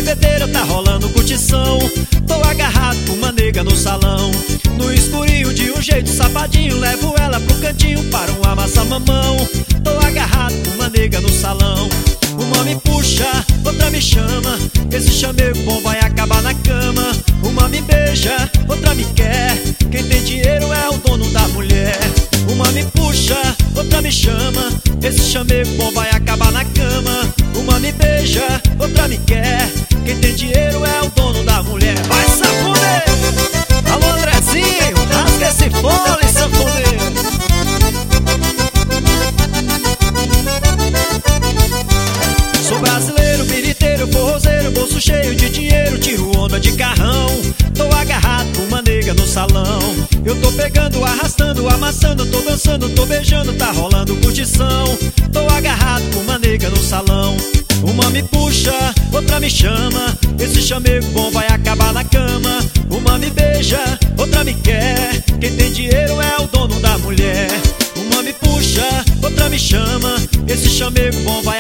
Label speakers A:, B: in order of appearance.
A: bebedeira tá rolando curtição. Tô agarrado com uma nega no salão. No escurinho de um jeito safadinho, levo ela pro cantinho para um amassa-mamão. Tô agarrado com uma nega no salão. Uma me puxa, outra me chama. Esse chamego bom vai acabar na cama. Uma me beija, outra me quer. Quem tem dinheiro é o dono da mulher. Uma me puxa, outra me chama. Esse chamego bom vai acabar na cama. Uma me beija, outra me quer. Quem tem dinheiro é o dono da mulher. Vai, sanfoneiro! Alô, Andrezinho, rasga esse fole, sanfoneiro! Sou brasileiro, biriteiro, forrozeiro, bolso cheio de dinheiro, tiro onda de carrão. Tô agarrado com uma nega no salão. Eu tô pegando, arrastando, amassando, tô dançando, tô beijando, tá rolando curtição. Tô agarrado com uma nega no salão. Uma me puxa, outra me chama. Esse chamego bom vai acabar na cama. Uma me beija, outra me quer. Quem tem dinheiro é o dono da mulher. Uma me puxa, outra me chama. Esse chamego bom vai